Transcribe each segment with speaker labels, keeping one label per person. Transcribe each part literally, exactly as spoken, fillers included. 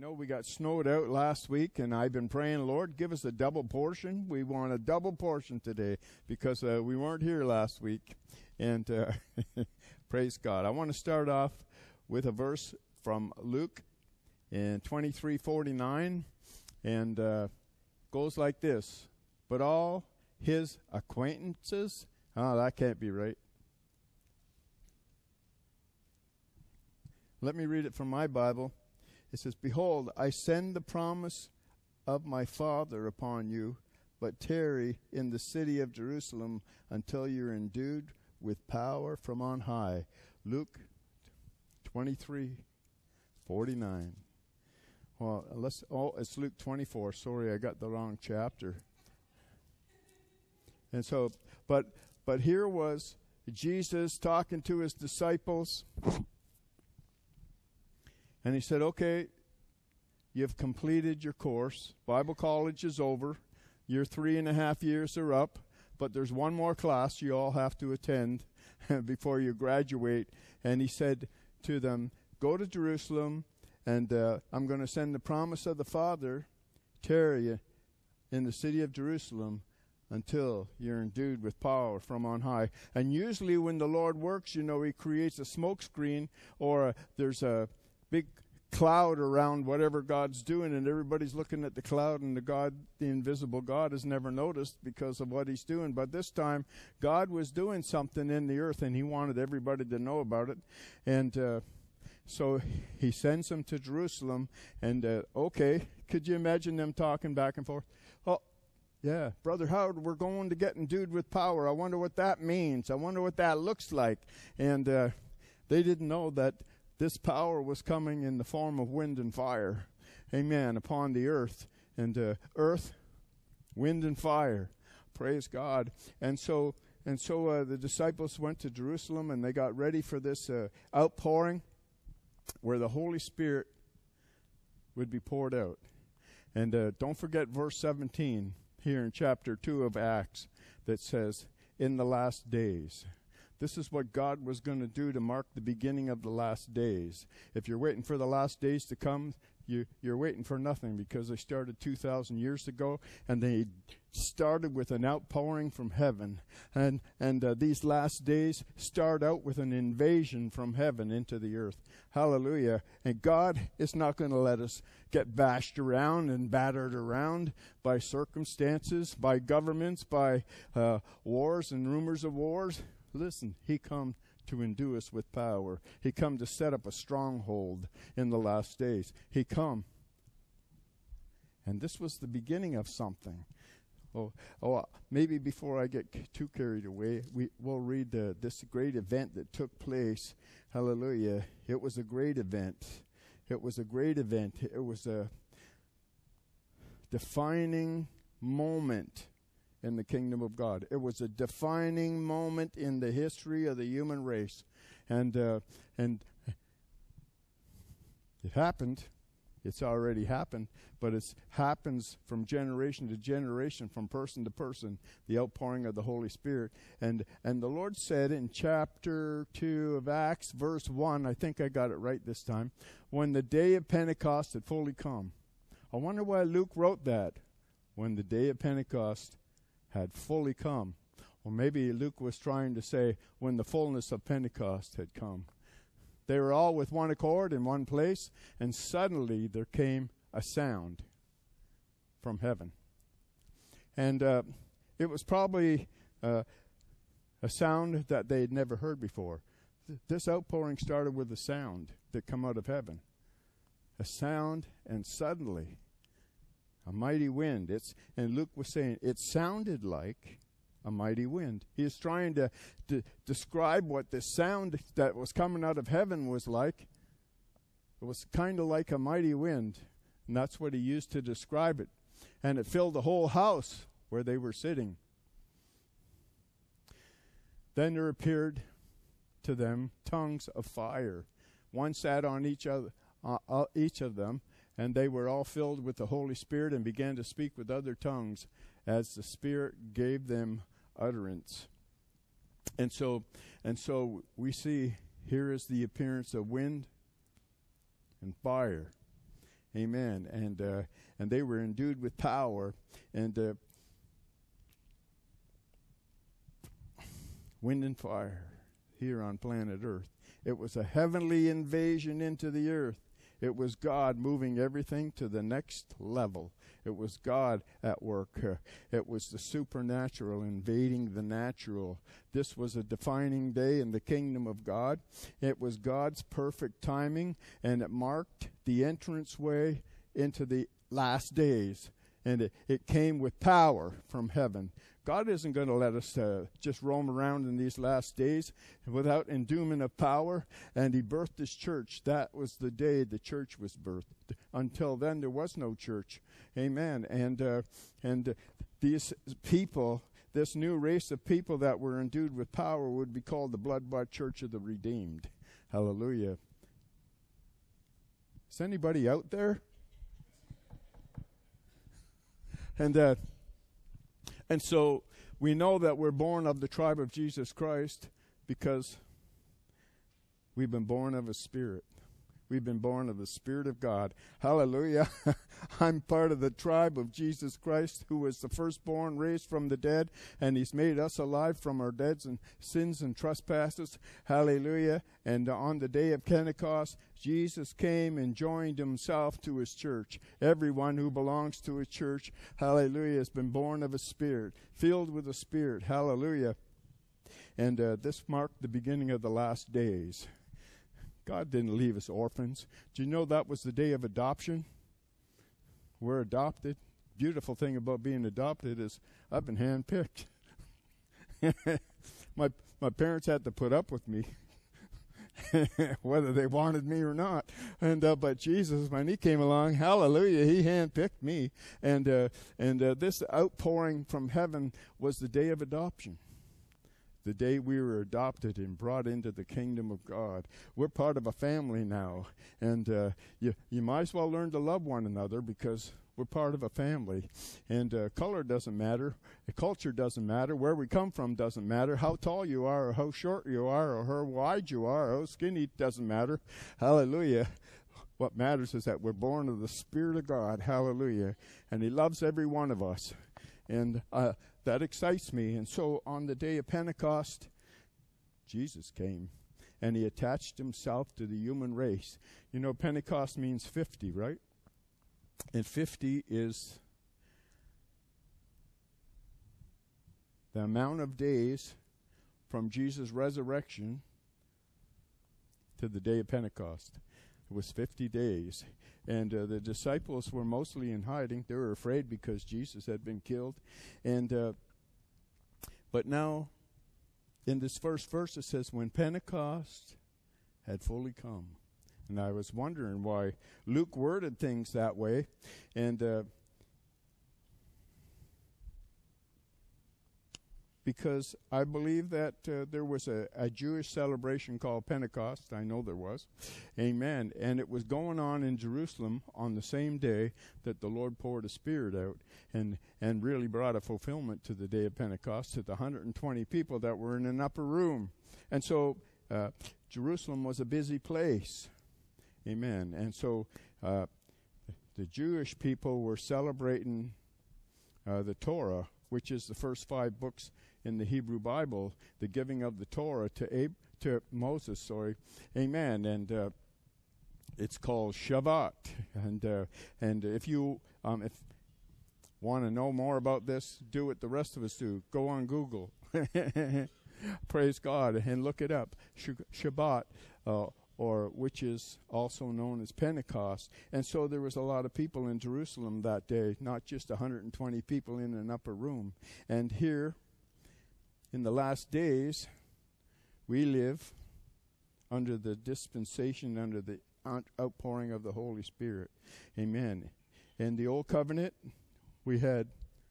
Speaker 1: know we got snowed out last week, and I've been praying, Lord, give us a double portion. We want a double portion today because uh, we weren't here last week. And uh, praise God. I want to start off with a verse from Luke in twenty-three forty-nine, and uh, goes like this. But all his acquaintances, oh, that can't be right. Let me read it from my Bible. It says, Behold, I send the promise of my Father upon you, but tarry in the city of Jerusalem until you're endued with power from on high. Luke twenty-three forty-nine. Well, let's, oh, it's Luke twenty-four. Sorry, I got the wrong chapter. And so, but, but here was Jesus talking to his disciples. And he said, okay, you've completed your course. Bible college is over. Your three and a half years are up. But there's one more class you all have to attend before you graduate. And he said to them, go to Jerusalem, and uh, I'm going to send the promise of the Father, tarry in the city of Jerusalem until you're endued with power from on high. And usually when the Lord works, you know, he creates a smoke screen, or a, there's a big cloud around whatever God's doing, and everybody's looking at the cloud, and the God, the invisible God, is never noticed because of what he's doing. But this time, God was doing something in the earth, and he wanted everybody to know about it. And uh, so he sends them to Jerusalem, and uh, okay, could you imagine them talking back and forth? Oh, yeah, Brother Howard, we're going to get endued with power. I wonder what that means. I wonder what that looks like. And uh, they didn't know that this power was coming in the form of wind and fire, amen, upon the earth. And uh, earth, wind, and fire. Praise God. And so and so uh, the disciples went to Jerusalem, and they got ready for this uh, outpouring where the Holy Spirit would be poured out. And uh, don't forget verse seventeen here in chapter two of Acts that says, in the last days. This is what God was going to do to mark the beginning of the last days. If you're waiting for the last days to come, you, you're waiting for nothing, because they started two thousand years ago, and they started with an outpouring from heaven. And, and uh, these last days start out with an invasion from heaven into the earth. Hallelujah. And God is not going to let us get bashed around and battered around by circumstances, by governments, by uh, wars and rumors of wars. Listen, he come to endue us with power. He come to set up a stronghold in the last days. He come. And this was the beginning of something. Oh, oh, maybe before I get c- too carried away, we, we'll read uh, this great event that took place. Hallelujah. It was a great event. It was a great event. It was a defining moment in the kingdom of God. It was a defining moment in the history of the human race. And uh, and it happened. It's already happened, but it happens from generation to generation, from person to person, the outpouring of the Holy Spirit. And and the Lord said in chapter two of Acts, verse one, I think I got it right this time, when the day of Pentecost had fully come. I wonder why Luke wrote that, when the day of Pentecost had fully come. Or maybe Luke was trying to say when the fullness of Pentecost had come. They were all with one accord in one place, and suddenly there came a sound from heaven. And uh, it was probably uh, a sound that they had never heard before. Th- this outpouring started with a sound that come out of heaven. A sound, and suddenly a mighty wind. It's and Luke was saying it sounded like a mighty wind. He is trying to, to describe what the sound that was coming out of heaven was like. It was kind of like a mighty wind, and that's what he used to describe it. And it filled the whole house where they were sitting. Then there appeared to them tongues of fire. One sat on each other, uh, uh, each of them, and they were all filled with the Holy Spirit and began to speak with other tongues as the Spirit gave them utterance. And so and so we see here is the appearance of wind and fire. Amen. And uh, and they were endued with power. And uh, wind and fire here on planet Earth. It was a heavenly invasion into the earth. It was God moving everything to the next level. It was God at work. Uh, it was the supernatural invading the natural. This was a defining day in the kingdom of God. It was God's perfect timing, and it marked the entranceway into the last days. And it, it came with power from heaven. God isn't going to let us uh, just roam around in these last days without endowment of power. And he birthed his church. That was the day the church was birthed. Until then, there was no church. Amen. And uh, and uh, these people, this new race of people that were endued with power would be called the blood-bought church of the redeemed. Hallelujah. Is anybody out there? And uh, and so we know that we're born of the tribe of Jesus Christ because we've been born of a spirit. We've been born of the Spirit of God. Hallelujah. I'm part of the tribe of Jesus Christ, who was the firstborn raised from the dead, and he's made us alive from our deads and sins and trespasses. Hallelujah. And on the day of Pentecost, Jesus came and joined himself to his church. Everyone who belongs to a church, hallelujah, has been born of a spirit, filled with a spirit. Hallelujah. And uh, this marked the beginning of the last days. God didn't leave us orphans. Do you know that was the day of adoption? We're adopted. Beautiful thing about being adopted is I've been handpicked. my my parents had to put up with me, whether they wanted me or not. And uh, but Jesus, when he came along, hallelujah, he handpicked me. And uh, and uh, this outpouring from heaven was the day of adoption. The day we were adopted and brought into the kingdom of God. We're part of a family now. And uh, you, you might as well learn to love one another because we're part of a family. And uh, color doesn't matter. Culture doesn't matter. Where we come from doesn't matter. How tall you are or how short you are or how wide you are or how skinny doesn't matter. Hallelujah. What matters is that we're born of the Spirit of God. Hallelujah. And he loves every one of us. And uh, that excites me. And so on the day of Pentecost, Jesus came and he attached himself to the human race. You know, Pentecost means fifty, right? And fifty is the amount of days from Jesus' resurrection to the day of Pentecost. It was fifty days. And uh, the disciples were mostly in hiding. They were afraid because Jesus had been killed. And uh, but now, in this first verse, it says, when Pentecost had fully come. And I was wondering why Luke worded things that way. And uh, because I believe that uh, there was a, a Jewish celebration called Pentecost. I know there was. Amen. And it was going on in Jerusalem on the same day that the Lord poured a Spirit out and, and really brought a fulfillment to the day of Pentecost to the one hundred twenty people that were in an upper room. And so uh, Jerusalem was a busy place. Amen. And so uh, the Jewish people were celebrating uh, the Torah, which is the first five books in the Hebrew Bible, the giving of the Torah to Ab- to Moses, sorry. Amen. And uh, it's called Shabbat. And uh, and if you um, if want to know more about this, do what the rest of us do. Go on Google. Praise God and look it up. Sh- Shabbat, uh, or which is also known as Pentecost. And so there was a lot of people in Jerusalem that day, not just one hundred twenty people in an upper room. And here, in the last days, we live under the dispensation, under the out- outpouring of the Holy Spirit. Amen. In the Old Covenant, we had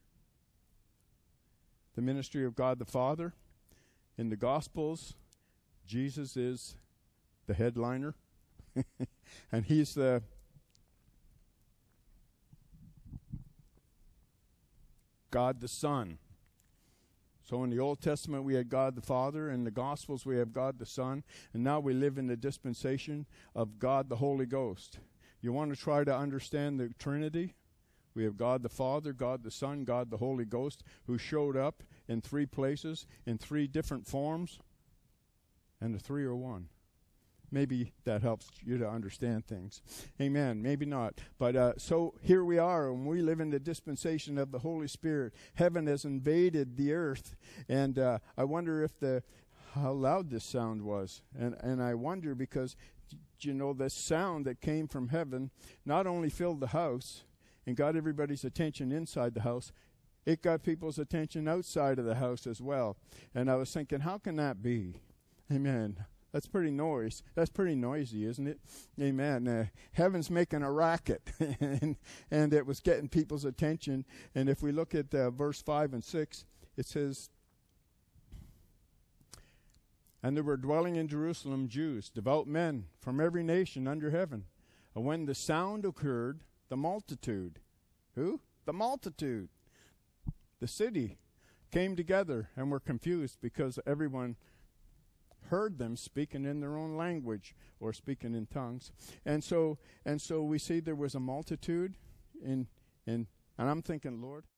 Speaker 1: the ministry of God the Father. In the Gospels, Jesus is the headliner, and he's the God the Son. So in the Old Testament we had God the Father, in the Gospels we have God the Son, and now we live in the dispensation of God the Holy Ghost. You want to try to understand the Trinity? We have God the Father, God the Son, God the Holy Ghost, who showed up in three places, in three different forms, and the three are one. Maybe that helps you to understand things. Amen. Maybe not. But uh, so here we are, and we live in the dispensation of the Holy Spirit. Heaven has invaded the earth, and uh, I wonder if the how loud this sound was. And and I wonder because, you know, the sound that came from heaven not only filled the house and got everybody's attention inside the house, it got people's attention outside of the house as well. And I was thinking, how can that be? Amen. That's pretty noise. That's pretty noisy, isn't it? Amen. Uh, heaven's making a racket, and, and it was getting people's attention. And if we look at uh, verse five and six, it says, "And there were dwelling in Jerusalem Jews, devout men from every nation under heaven. And when the sound occurred, the multitude," who? The multitude. The city came together and were confused because everyone heard them speaking in their own language or speaking in tongues. And so and so we see there was a multitude in in and I'm thinking, Lord,